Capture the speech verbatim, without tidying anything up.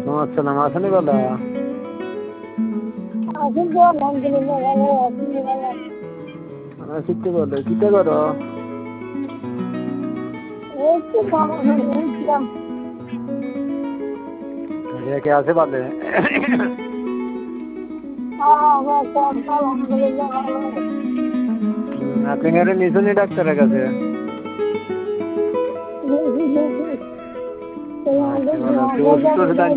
আসসালাম আসেনি বলো শিখতে বলো কিটা করো কে আছে বলে আপনি আরে নিশুনি ডাক্তারের কাছে ওষুধ